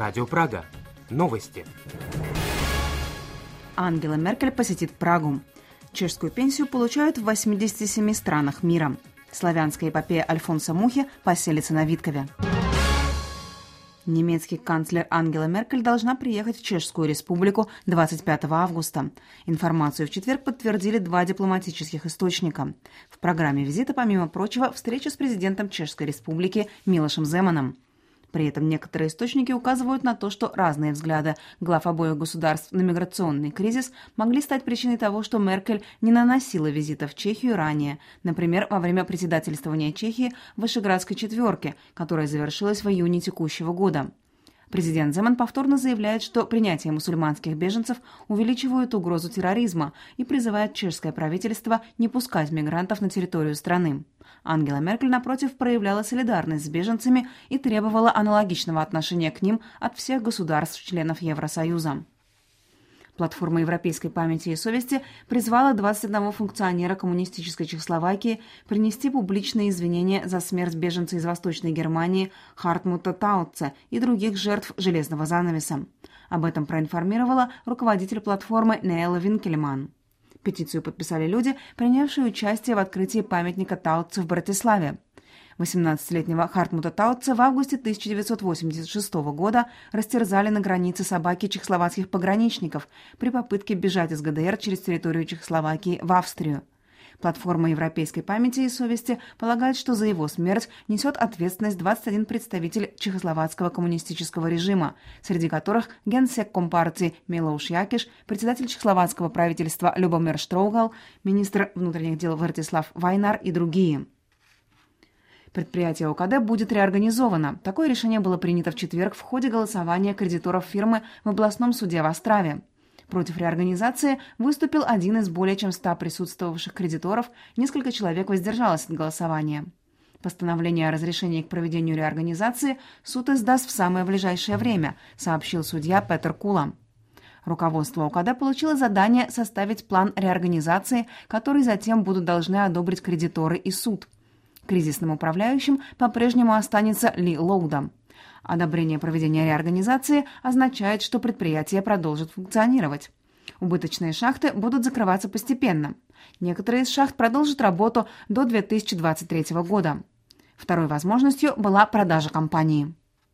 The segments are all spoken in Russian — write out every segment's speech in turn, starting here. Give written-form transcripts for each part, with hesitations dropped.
Радио Прага. Новости. Ангела Меркель посетит Прагу. Чешскую пенсию получают в 87 странах мира. Славянская эпопея Альфонса Мухи поселится на Виткове. Немецкий канцлер Ангела Меркель должна приехать в Чешскую республику 25 августа. Информацию в четверг подтвердили два дипломатических источника. В программе визита, помимо прочего, встреча с президентом Чешской республики Милошем Земаном. При этом некоторые источники указывают на то, что разные взгляды глав обоих государств на миграционный кризис могли стать причиной того, что Меркель не наносила визита в Чехию ранее, например, во время председательствования Чехии в Вышеградской четверке, которая завершилась в июне текущего года. Президент Земан повторно заявляет, что принятие мусульманских беженцев увеличивает угрозу терроризма и призывает чешское правительство не пускать мигрантов на территорию страны. Ангела Меркель, напротив, проявляла солидарность с беженцами и требовала аналогичного отношения к ним от всех государств-членов Евросоюза. Платформа европейской памяти и совести призвала 21 функционера коммунистической Чехословакии принести публичные извинения за смерть беженца из Восточной Германии Хартмута Таутце и других жертв железного занавеса. Об этом проинформировала руководитель платформы Нейла Винкельман. Петицию подписали люди, принявшие участие в открытии памятника Таутце в Братиславе. 18-летнего Хартмута Таутце в августе 1986 года растерзали на границе собаки чехословацких пограничников при попытке бежать из ГДР через территорию Чехословакии в Австрию. Платформа европейской памяти и совести полагает, что за его смерть несет ответственность 21 представитель чехословацкого коммунистического режима, среди которых генсек Компартии Милош Якиш, председатель чехословацкого правительства Любомир Штроугал, министр внутренних дел Вартислав Вайнар и другие. Предприятие ОКД будет реорганизовано. Такое решение было принято в четверг в ходе голосования кредиторов фирмы в областном суде в Острове. Против реорганизации выступил один из более чем 100 присутствовавших кредиторов, несколько человек воздержалось от голосования. Постановление о разрешении к проведению реорганизации суд издаст в самое ближайшее время, сообщил судья Петер Кула. Руководство ОКД получило задание составить план реорганизации, который затем будут должны одобрить кредиторы и суд. Кризисным управляющим по-прежнему останется Ли Лоуда. Одобрение проведения реорганизации означает, что предприятие продолжит функционировать. Убыточные шахты будут закрываться постепенно. Некоторые из шахт продолжат работу до 2023 года. Второй возможностью была продажа компании.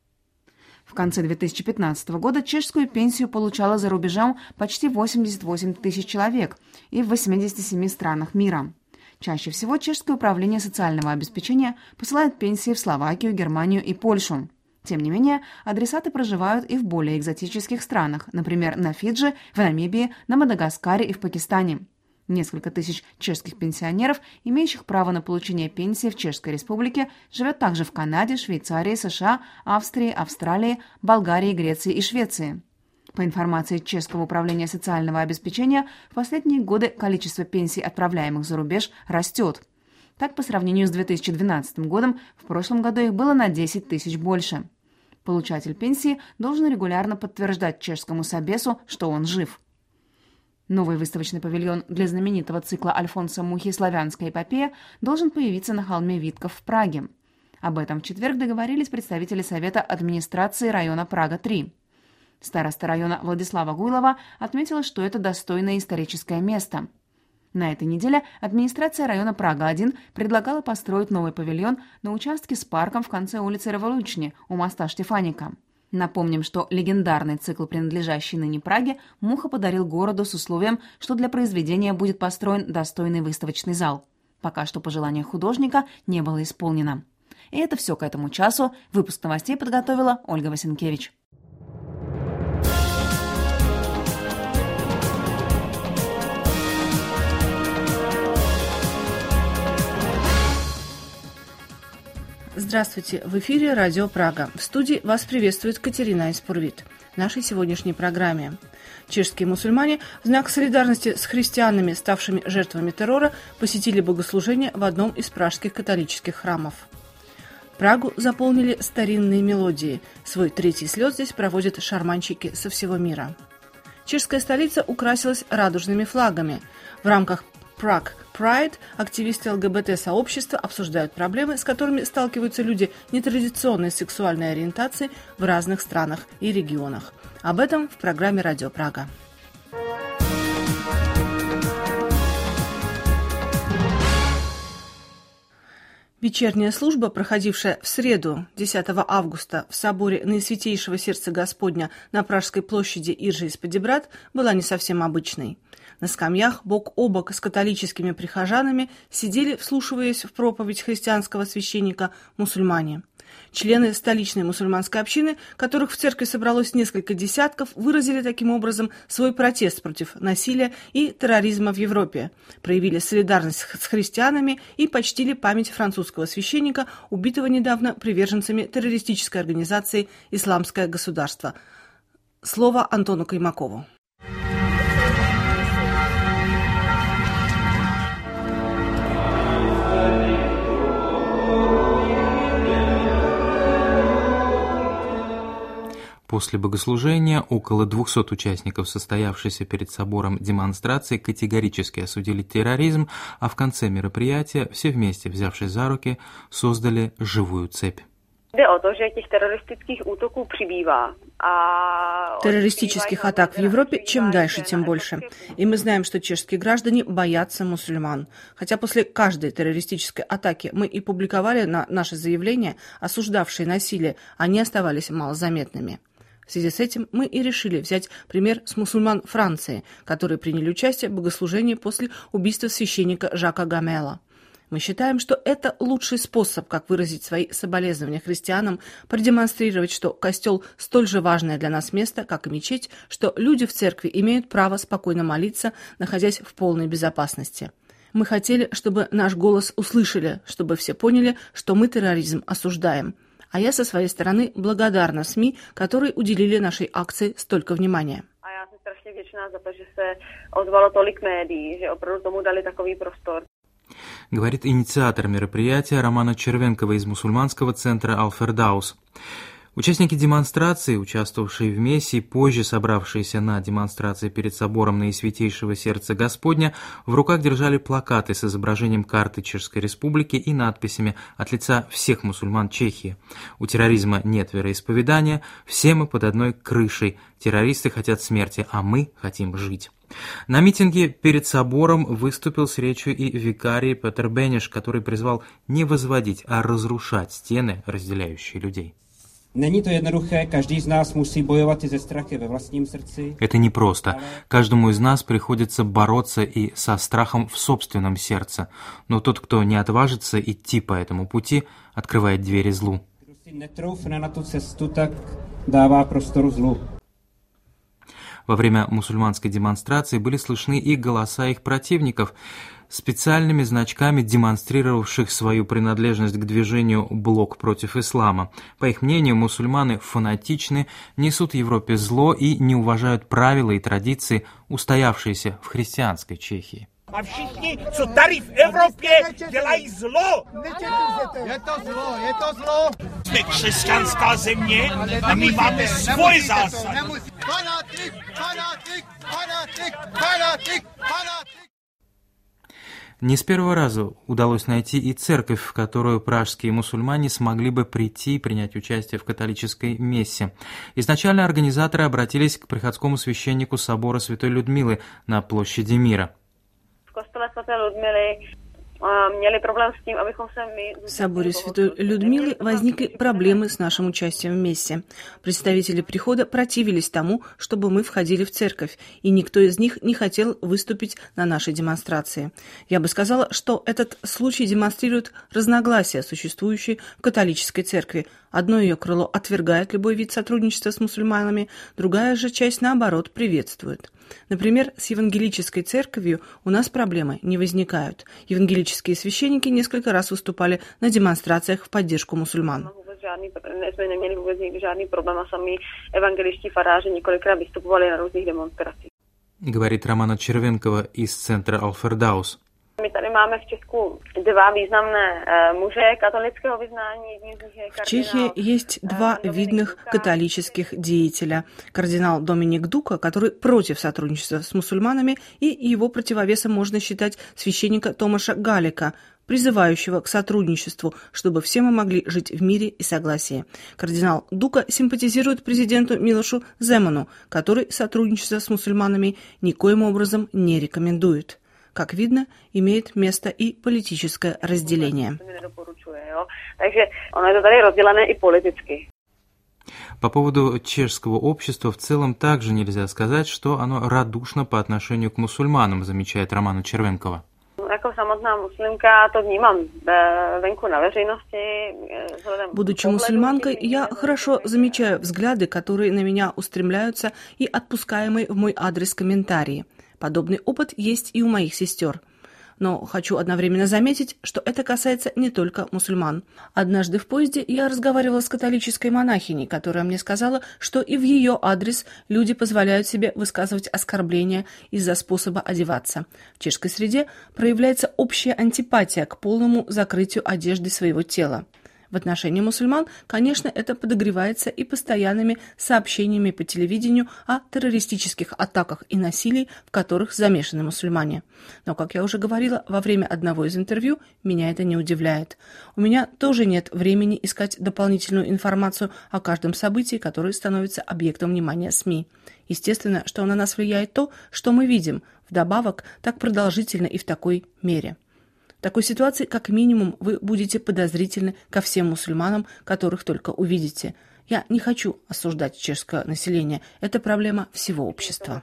В конце 2015 года чешскую пенсию получало за рубежом почти 88 тысяч человек и в 87 странах мира. Чаще всего Чешское управление социального обеспечения посылает пенсии в Словакию, Германию и Польшу. Тем не менее, адресаты проживают и в более экзотических странах, например, на Фиджи, в Намибии, на Мадагаскаре и в Пакистане. Несколько тысяч чешских пенсионеров, имеющих право на получение пенсии в Чешской Республике, живет также в Канаде, Швейцарии, США, Австрии, Австралии, Болгарии, Греции и Швеции. По информации Чешского управления социального обеспечения, в последние годы количество пенсий, отправляемых за рубеж, растет. Так, по сравнению с 2012 годом, в прошлом году их было на 10 тысяч больше. Получатель пенсии должен регулярно подтверждать чешскому Собесу, что он жив. Новый выставочный павильон для знаменитого цикла Альфонса Мухи «Славянская эпопея» должен появиться на холме Витков в Праге. Об этом в четверг договорились представители Совета администрации района Прага-3. Староста района Владислава Гуйлова отметила, что это достойное историческое место. На этой неделе администрация района Прага-1 предлагала построить новый павильон на участке с парком в конце улицы Револючни у моста Штефаника. Напомним, что легендарный цикл, принадлежащий ныне Праге, Муха подарил городу с условием, что для произведения будет построен достойный выставочный зал. Пока что пожелание художника не было исполнено. И это все к этому часу. Выпуск новостей подготовила Ольга Васенкевич. Здравствуйте! В эфире Радио Прага. В студии вас приветствует Катерина Испурвит. В нашей сегодняшней программе. Чешские мусульмане в знак солидарности с христианами, ставшими жертвами террора, посетили богослужение в одном из пражских католических храмов. Прагу заполнили старинные мелодии. Свой третий слет здесь проводят шарманщики со всего мира. Чешская столица украсилась радужными флагами. В рамках Prague Pride активисты ЛГБТ-сообщества обсуждают проблемы, с которыми сталкиваются люди нетрадиционной сексуальной ориентации в разных странах и регионах. Об этом в программе «Радио Прага». Вечерняя служба, проходившая в среду, 10 августа, в соборе Наисвятейшего Сердца Господня на Пражской площади Иржи-из-Подебрат, была не совсем обычной. На скамьях бок о бок с католическими прихожанами сидели, вслушиваясь в проповедь христианского священника, мусульмане. Члены столичной мусульманской общины, которых в церкви собралось несколько десятков, выразили таким образом свой протест против насилия и терроризма в Европе, проявили солидарность с христианами и почтили память французского священника, убитого недавно приверженцами террористической организации «Исламское государство». Слово Антону Каймакову. После богослужения около 200 участников состоявшейся перед собором демонстрации категорически осудили терроризм, а в конце мероприятия, все вместе, взявшись за руки, создали живую цепь. Террористических атак в Европе чем дальше, тем больше. И мы знаем, что чешские граждане боятся мусульман. Хотя после каждой террористической атаки мы и публиковали наши заявления, осуждавшие насилие, они оставались малозаметными. В связи с этим мы и решили взять пример с мусульман Франции, которые приняли участие в богослужении после убийства священника Жака Гамела. Мы считаем, что это лучший способ, как выразить свои соболезнования христианам, продемонстрировать, что костел столь же важное для нас место, как и мечеть, что люди в церкви имеют право спокойно молиться, находясь в полной безопасности. Мы хотели, чтобы наш голос услышали, чтобы все поняли, что мы терроризм осуждаем. А я со своей стороны благодарна СМИ, которые уделили нашей акции столько внимания. Говорит инициатор мероприятия Романа Червенкова из мусульманского центра Ал-Фердаус. Участники демонстрации, участвовавшие в мессе и позже собравшиеся на демонстрации перед собором Наисвятейшего Сердца Господня, в руках держали плакаты с изображением карты Чешской Республики и надписями от лица всех мусульман Чехии. У терроризма нет вероисповедания, все мы под одной крышей, террористы хотят смерти, а мы хотим жить. На митинге перед собором выступил с речью и викарий Петр Бенеш, который призвал не возводить, а разрушать стены, разделяющие людей. Není to jednoduché, každý z nás musí bojovat i ze strachy ve vlastním srdci. Это непросто. Каждому из нас приходится бороться и со страхом в собственном сердце. Но тот, кто не отважится идти по этому пути, открывает двери злу. Kdo si netroufne na tu cestu, tak dává prostoru zlu. Во время мусульманской демонстрации были слышны и голоса их противников, специальными значками демонстрировавших свою принадлежность к движению «Блок против ислама». По их мнению, мусульмане фанатичны, несут Европе зло и не уважают правила и традиции, устоявшиеся в христианской Чехии. A všichni, co tady v Evropě dělají zlo. Je to zlo. Jsme křesťanská země a my máme svoje zásady. Fanatik. Не с первого раза удалось найти и церковь, в которую пражские мусульмане смогли бы прийти и принять участие в католической мессе. Изначально организаторы обратились к приходскому священнику собора Святой Людмилы на площади Мира. В соборе Святой Людмилы возникли проблемы с нашим участием в мессе. Представители прихода противились тому, чтобы мы входили в церковь, и никто из них не хотел выступить на нашей демонстрации. Я бы сказала, что этот случай демонстрирует разногласия, существующие в католической церкви. Одно ее крыло отвергает любой вид сотрудничества с мусульманами, другая же часть, наоборот, приветствует. Например, с евангелической церковью у нас проблемы не возникают. Евангелические священники несколько раз выступали на демонстрациях в поддержку мусульман. Говорит Романа Червенкова из центра Ал-Фердаус. В Чехии есть два видных католических деятеля. Кардинал Доминик Дука, который против сотрудничества с мусульманами, и его противовесом можно считать священника Томаша Галика, призывающего к сотрудничеству, чтобы все мы могли жить в мире и согласии. Кардинал Дука симпатизирует президенту Милошу Земану, который сотрудничество с мусульманами никоим образом не рекомендует. Как видно, имеет место и политическое разделение. По поводу чешского общества в целом также нельзя сказать, что оно радушно по отношению к мусульманам, замечает Романа Червенкова. Будучи мусульманкой, я хорошо замечаю взгляды, которые на меня устремляются, и отпускаемые в мой адрес комментарии. Подобный опыт есть и у моих сестер. Но хочу одновременно заметить, что это касается не только мусульман. Однажды в поезде я разговаривала с католической монахиней, которая мне сказала, что и в ее адрес люди позволяют себе высказывать оскорбления из-за способа одеваться. В чешской среде проявляется общая антипатия к полному закрытию одежды своего тела. В отношении мусульман, конечно, это подогревается и постоянными сообщениями по телевидению о террористических атаках и насилии, в которых замешаны мусульмане. Но, как я уже говорила, во время одного из интервью меня это не удивляет. У меня тоже нет времени искать дополнительную информацию о каждом событии, которое становится объектом внимания СМИ. Естественно, что на нас влияет то, что мы видим, вдобавок так продолжительно и в такой мере. В такой ситуации, как минимум, вы будете подозрительны ко всем мусульманам, которых только увидите. Я не хочу осуждать чешское население. Это проблема всего общества.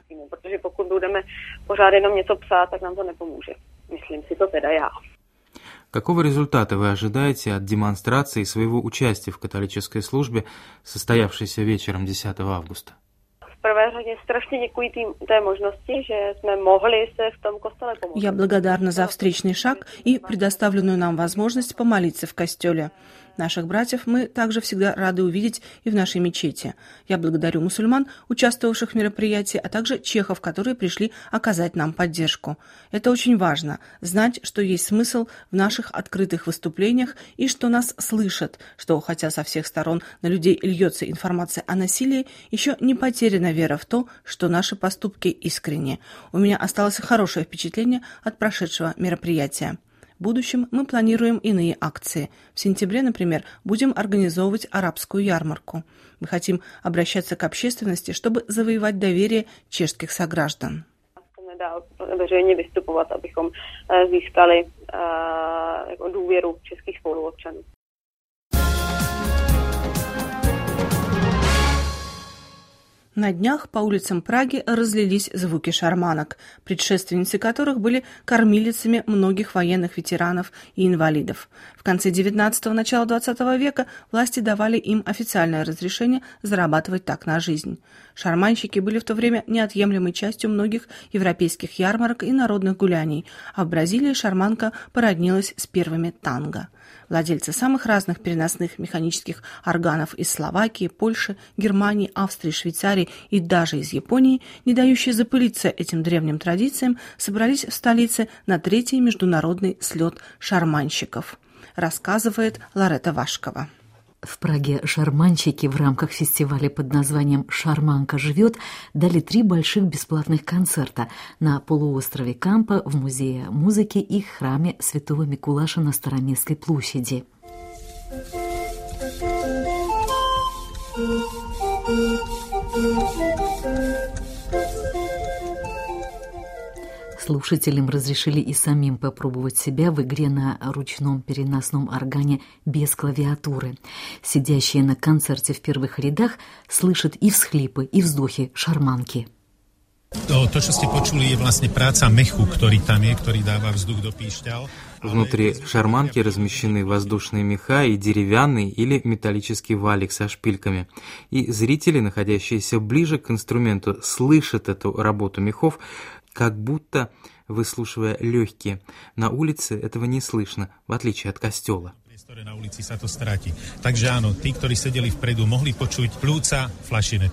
Какого результата вы ожидаете от демонстрации своего участия в католической службе, состоявшейся вечером 10 августа? Я благодарна за встречный шаг и предоставленную нам возможность помолиться в костеле. Наших братьев мы также всегда рады увидеть и в нашей мечети. Я благодарю мусульман, участвовавших в мероприятии, а также чехов, которые пришли оказать нам поддержку. Это очень важно – знать, что есть смысл в наших открытых выступлениях и что нас слышат, что, хотя со всех сторон на людей льется информация о насилии, еще не потеряна вера в то, что наши поступки искренни. У меня осталось хорошее впечатление от прошедшего мероприятия. В будущем мы планируем иные акции. В сентябре, например, будем организовывать арабскую ярмарку. Мы хотим обращаться к общественности, чтобы завоевать доверие чешских сограждан. Veřejně vystupovat, abychom získali důvěru českých spoluobčanů. На днях по улицам Праги разлились звуки шарманок, предшественницы которых были кормилицами многих военных ветеранов и инвалидов. В конце XIX – начала XX века власти давали им официальное разрешение зарабатывать так на жизнь. Шарманщики были в то время неотъемлемой частью многих европейских ярмарок и народных гуляний, а в Бразилии шарманка породнилась с первыми танго. Владельцы самых разных переносных механических органов из Словакии, Польши, Германии, Австрии, Швейцарии и даже из Японии, не дающие запылиться этим древним традициям, собрались в столице на 3-й международный слет шарманщиков, рассказывает Ларетта Вашкова. В Праге шарманщики в рамках фестиваля под названием «Шарманка живет» дали 3 больших бесплатных концерта на полуострове Кампа, в Музее музыки и храме Святого Микулаша на Староместской площади. Слушателям разрешили и самим попробовать себя в игре на ручном переносном органе без клавиатуры. Сидящие на концерте в первых рядах слышат и всхлипы, и вздохи шарманки. To, čo ste počuli, je vlastne práca mechu, ktorý tam je, ktorý dáva vzduch do píšťal. Внутри шарманки размещены воздушные меха и деревянный или металлический валик со шпильками. И зрители, находящиеся ближе к инструменту, слышат эту работу мехов, как будто выслушивая легкие. На улице этого не слышно, в отличие от костела. Na ulici sa to stratí. Takže áno, tí, ktorí sedeli vpredu, mohli počuť pľúca fľašinetu.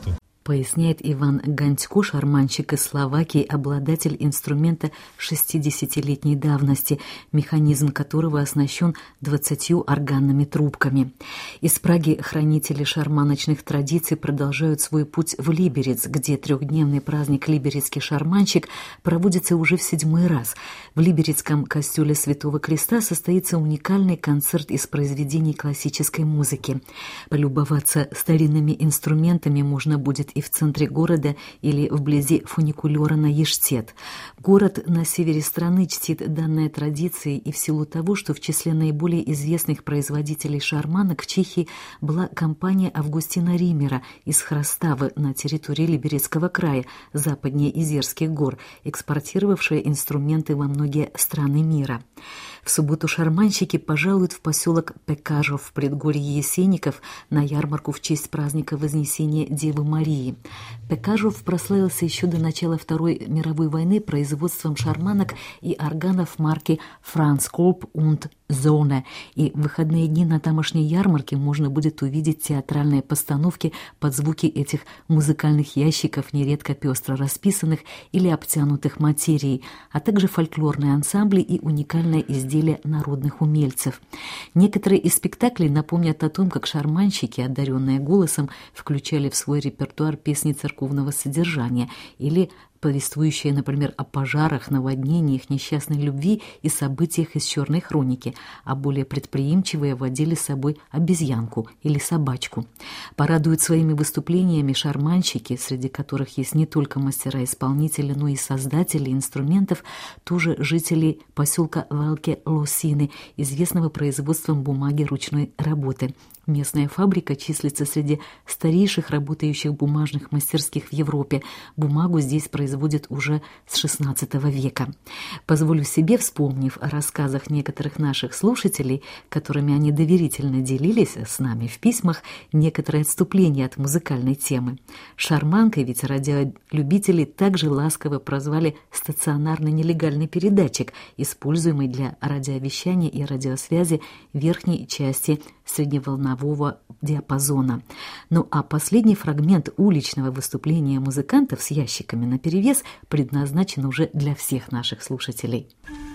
поясняет Иван Ганько, шарманщик из Словакии, обладатель инструмента 60-летней давности, механизм которого оснащен 20 органными трубками. Из Праги хранители шарманочных традиций продолжают свой путь в Либерец, где трехдневный праздник «Либерецкий шарманщик» проводится уже в 7-й раз. В Либерецком костеле Святого Креста состоится уникальный концерт из произведений классической музыки. Полюбоваться старинными инструментами можно будет и в центре города или вблизи фуникулера на Ештет. Город на севере страны чтит данные традиции и в силу того, что в числе наиболее известных производителей шарманок в Чехии была компания Августина Риммера из Храставы на территории Либерецкого края, западнее Изерских гор, экспортировавшая инструменты во многие страны мира. В субботу шарманщики пожалуют в поселок Пекажов в предгорье Есенников на ярмарку в честь праздника Вознесения Девы Марии. Пекажов прославился еще до начала Второй мировой войны производством шарманок и органов марки «Franz Kolb und Zone», и в выходные дни на тамошней ярмарке можно будет увидеть театральные постановки под звуки этих музыкальных ящиков, нередко пестро расписанных или обтянутых материей, а также фольклорные ансамбли и уникальные изделия народных умельцев. Некоторые из спектаклей напомнят о том, как шарманщики, одаренные голосом, включали в свой репертуар песни церковного содержания или повествующие, например, о пожарах, наводнениях, несчастной любви и событиях из «Черной хроники», а более предприимчивые водили с собой обезьянку или собачку. Порадуют своими выступлениями шарманщики, среди которых есть не только мастера-исполнители, но и создатели инструментов, тоже жители поселка Велке-Лосины, известного производством бумаги ручной работы. Местная фабрика числится среди старейших работающих бумажных мастерских в Европе. Бумагу здесь производят уже с XVI века. Позволю себе, вспомнив о рассказах некоторых наших слушателей, которыми они доверительно делились с нами в письмах, некоторые отступления от музыкальной темы. Шарманкой ведь радиолюбители также ласково прозвали стационарный нелегальный передатчик, используемый для радиовещания и радиосвязи верхней части средневолнового диапазона. Ну а последний фрагмент уличного выступления музыкантов с ящиками наперевес предназначен уже для всех наших слушателей.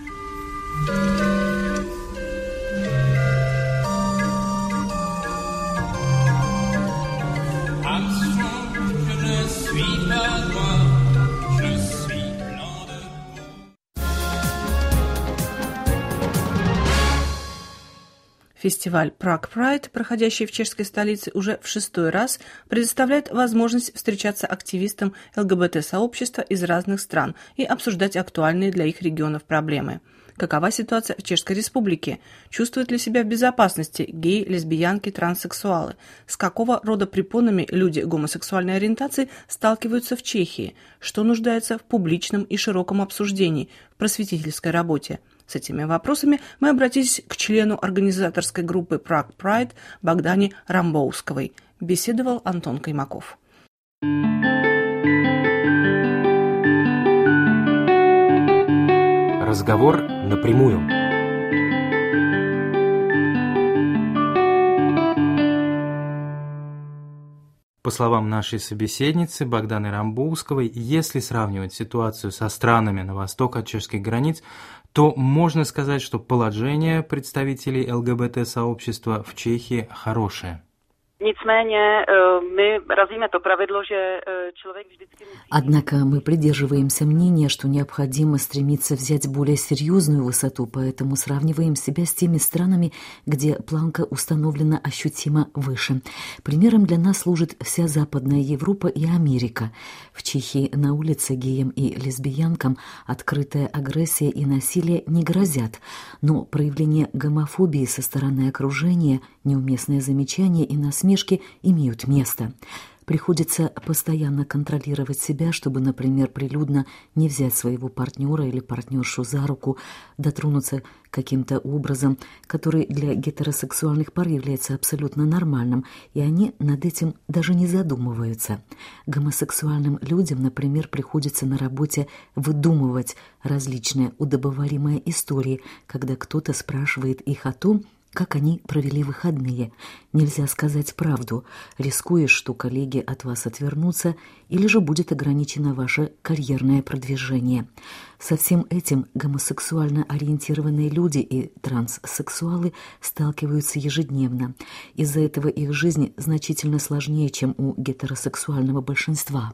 Фестиваль Prague Pride, проходящий в чешской столице уже в 6-й раз, предоставляет возможность встречаться активистам ЛГБТ-сообщества из разных стран и обсуждать актуальные для их регионов проблемы. Какова ситуация в Чешской Республике? Чувствуют ли себя в безопасности геи, лесбиянки, транссексуалы? С какого рода препонами люди гомосексуальной ориентации сталкиваются в Чехии? Что нуждается в публичном и широком обсуждении в просветительской работе? С этими вопросами мы обратились к члену организаторской группы Prague Pride Богдане Рамбоусковой. Беседовал Антон Каймаков. Разговор напрямую. По словам нашей собеседницы Богданы Рамбоусковой, если сравнивать ситуацию со странами на восток от чешских границ, то можно сказать, что положение представителей ЛГБТ-сообщества в Чехии хорошее. Однако мы придерживаемся мнения, что необходимо стремиться взять более серьезную высоту, поэтому сравниваем себя с теми странами, где планка установлена ощутимо выше. Примером для нас служит вся Западная Европа и Америка. В Чехии на улице геям и лесбиянкам открытая агрессия и насилие не грозят, но проявление гомофобии со стороны окружения, неуместные замечания и насмешки имеют место. Приходится постоянно контролировать себя, чтобы, например, прилюдно не взять своего партнера или партнершу за руку, дотронуться каким-то образом, который для гетеросексуальных пар является абсолютно нормальным, и они над этим даже не задумываются. Гомосексуальным людям, например, приходится на работе выдумывать различные удобоваримые истории, когда кто-то спрашивает их о том, Как они провели выходные? Нельзя сказать правду, рискуя, что коллеги от вас отвернутся, или же будет ограничено ваше карьерное продвижение. Со всем этим гомосексуально ориентированные люди и транссексуалы сталкиваются ежедневно. Из-за этого их жизнь значительно сложнее, чем у гетеросексуального большинства.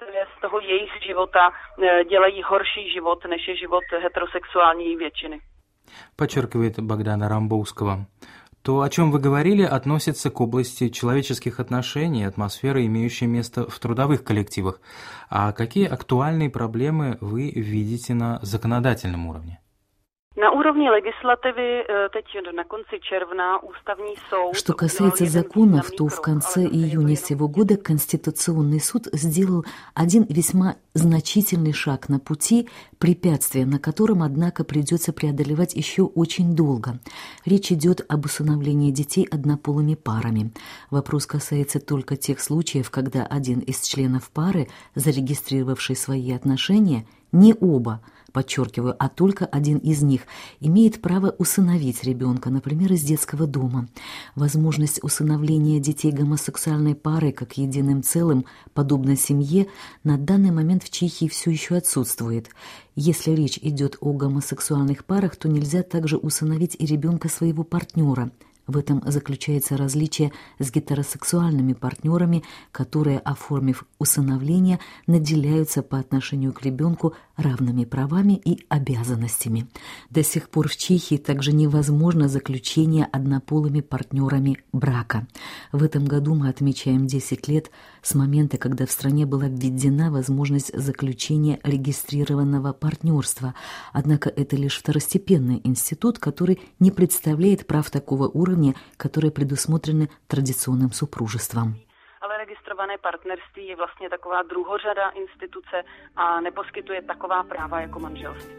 Z toho jejich života dělají horší život, než je život heterosexuální většiny. Подчеркивает Богдана Рамбовского. То, о чем вы говорили, относится к области человеческих отношений, атмосферы, имеющей место в трудовых коллективах. А какие актуальные проблемы вы видите на законодательном уровне? На уровне legislativy teď na konci června ústavní soud. Что касается законов, то в конце июня сего года Конституционный суд сделал один весьма значительный шаг на пути, препятствия на котором, однако, придется преодолевать еще очень долго. Речь идет об усыновлении детей однополыми парами. Вопрос касается только тех случаев, когда один из членов пары, зарегистрировавший свои отношения, не оба, подчеркиваю, а только один из них, имеет право усыновить ребенка, например, из детского дома. Возможность усыновления детей гомосексуальной пары как единым целым, подобно семье, на данный момент в Чехии все еще отсутствует. Если речь идет о гомосексуальных парах, то нельзя также усыновить и ребенка своего партнера. В этом заключается различие с гетеросексуальными партнерами, которые, оформив усыновление, наделяются по отношению к ребенку равными правами и обязанностями. До сих пор в Чехии также невозможно заключение однополыми партнерами брака. В этом году мы отмечаем 10 лет с момента, когда в стране была введена возможность заключения регистрированного партнерства. Однако это лишь второстепенный институт, который не представляет прав такого уровня, которые предусмотрены традиционным супружеством. Ale registrované partnerství je vlastně taková druhořada instituce a neposkytuje taková práva jako manželství.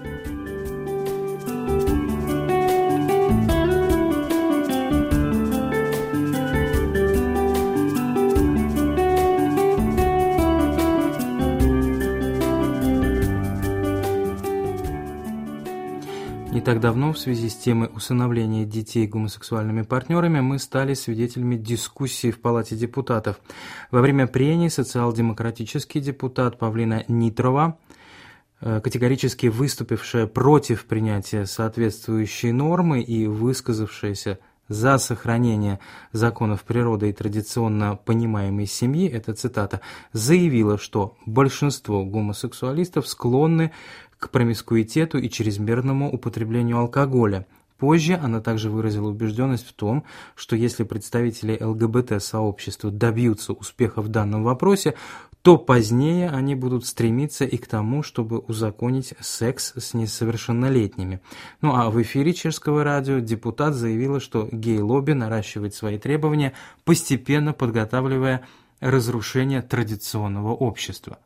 Не так давно в связи с темой усыновления детей гомосексуальными партнерами мы стали свидетелями дискуссии в Палате депутатов. Во время прений социал-демократический депутат Павлина Нитрова, категорически выступившая против принятия соответствующей нормы и высказавшаяся за сохранение законов природы и традиционно понимаемой семьи, это цитата, заявила, что большинство гомосексуалистов склонны к промискуитету и чрезмерному употреблению алкоголя. Позже она также выразила убежденность в том, что если представители ЛГБТ-сообщества добьются успеха в данном вопросе, то позднее они будут стремиться и к тому, чтобы узаконить секс с несовершеннолетними. Ну а в эфире Чешского радио депутат заявила, что гей-лобби наращивает свои требования, постепенно подготавливая разрушение традиционного общества.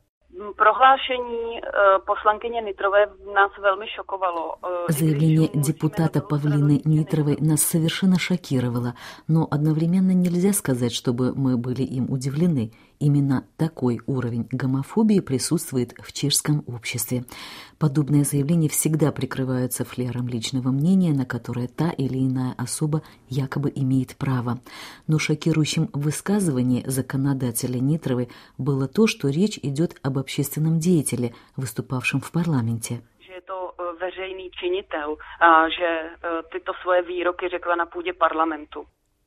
Prohlášení poslankyně Nitrové nás velmi šokovalo. Заявление депутата Павлины Нитровой нас совершенно шокировало, но одновременно нельзя сказать, чтобы мы были им удивлены. Именно такой уровень гомофобии присутствует в чешском обществе. Подобные заявления всегда прикрываются флером личного мнения, на которое та или иная особа якобы имеет право. Но шокирующим в высказывании законодателя Нитровой было то, что речь идет об общественном деятеле, выступавшем в парламенте. Že je to veřejný činitel a že tyto svoje výroky řekla na půdě parlamentu.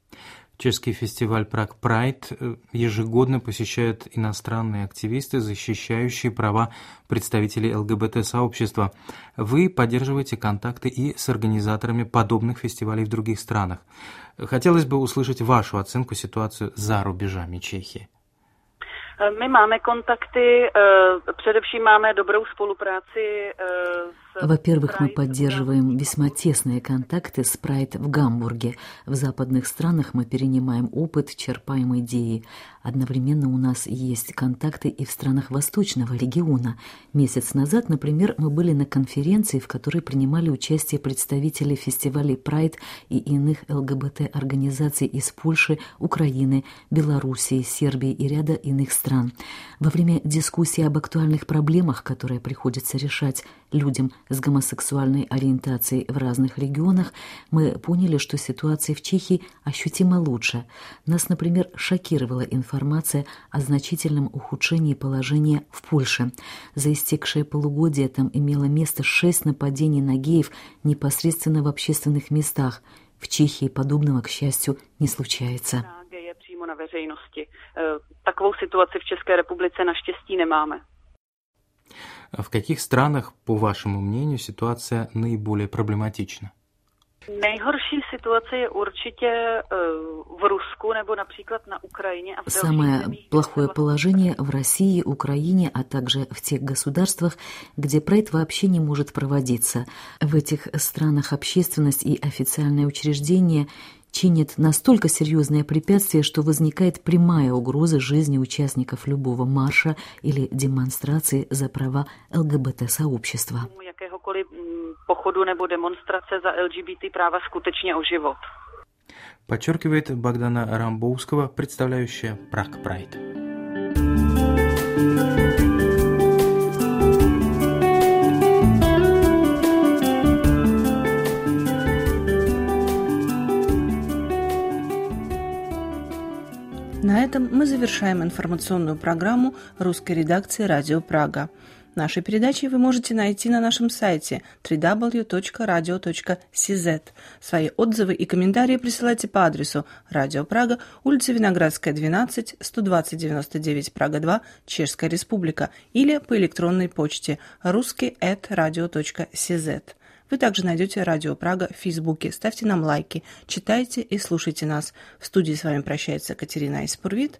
Чешский фестиваль Prague Pride ежегодно посещают иностранные активисты, защищающие права представителей ЛГБТ-сообщества. Вы поддерживаете контакты и с организаторами подобных фестивалей в других странах. Хотелось бы услышать вашу оценку ситуации за рубежами Чехии. My máme kontakty, především máme dobrou spolupráci с... Во-первых, мы поддерживаем весьма тесные контакты с Pride в Гамбурге. В западных странах мы перенимаем опыт, черпаем идеи. Одновременно у нас есть контакты и в странах Восточного региона. Месяц назад, например, мы были на конференции, в которой принимали участие представители фестивалей Pride и иных ЛГБТ-организаций из Польши, Украины, Белоруссии, Сербии и ряда иных стран. Во время дискуссии об актуальных проблемах, которые приходится решать, людям с гомосексуальной ориентацией в разных регионах, мы поняли, что ситуация в Чехии ощутимо лучше. Нас, например, шокировала информация о значительном ухудшении положения в Польше. За истекшее полугодие там имело место 6 нападений на геев непосредственно в общественных местах. В Чехии подобного, к счастью, не случается. Na veřejnosti. Takovou situaci v České republice naštěstí nemáme. В каких странах, по вашему мнению, ситуация наиболее проблематична? Nejhorší situace je určitě v Rusku nebo například na Ukrajině a v dalších Самое zemích. плохое положение в России, Украине, а также в тех государствах, где прайд вообще не может проводиться. В этих странах общественность и официальные учреждения чинят настолько серьезные препятствия, что возникает прямая угроза жизни участников любого марша или демонстрации за права ЛГБТ-сообщества. Jakéhokoliv pochodu nebo demonstrace za LGBT práva skutečně o život. Подчеркивает Богдана Рамбовского, представляющая Prague Pride. На этом мы завершаем информационную программу русской редакции «Радио Прага». Наши передачи вы можете найти на нашем сайте www.radio.cz. Свои отзывы и комментарии присылайте по адресу Радио Прага, улица Виноградская, 12, 120-99, Прага 2, Чешская Республика, или по электронной почте ruski@radio.cz. Вы также найдете Радио Прага в Фейсбуке. Ставьте нам лайки, читайте и слушайте нас. В студии с вами прощается Катерина Испурвит.